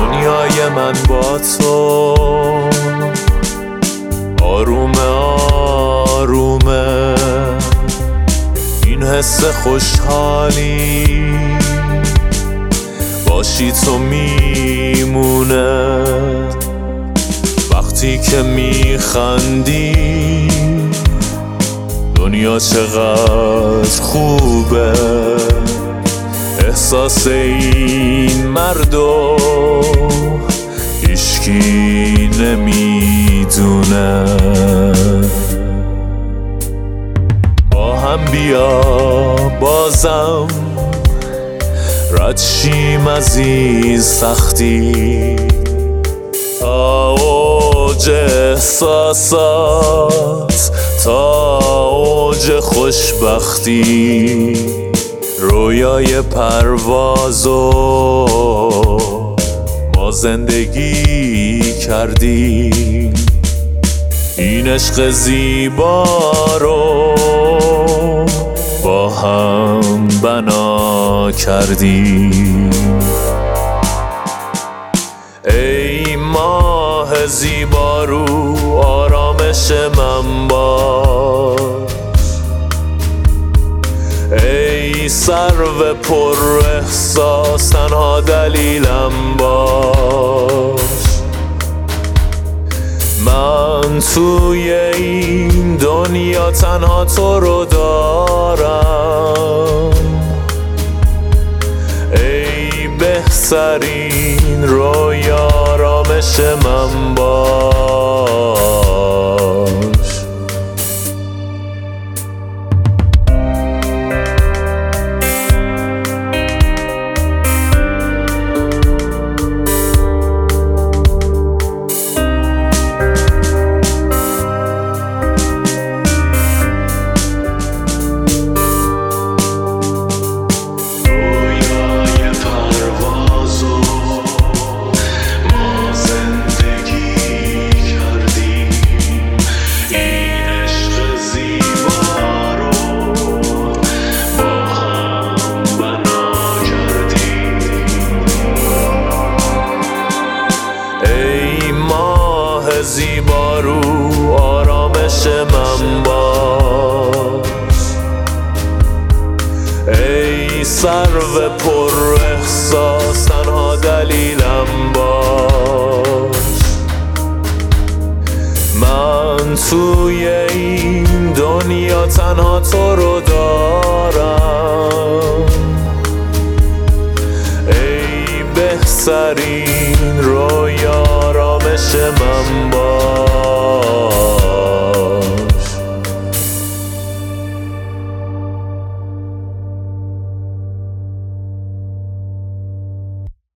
دنیای من با تو آرومه آرومه، این حس خوشحالی باشی تو میمونه. وقتی که میخندی دنیا چقدر خوبه، احساس این مردو هیچکی نمیدونه. با هم بیا بازم رد شیم از این سختی، تا اوج احساسات، تا اوج خوشبختی، رویای پروازو ما زندگی کردیم، این عشق زیبا رو با هم بنا کردیم. ای ماه زیبا رو آرامش من باش، ای سرو پر احساس تنها دلیلم باش. من توی این دنیا تنها تو رو دارم، ای بهترین رویا آرامش من باش. زیبا رو آرامش من باش، ای سرو پر احساس تنها دلیلم باش. من توی این دنیا تنها تو رو دارم، ای بهترین رویا آرامش من باش.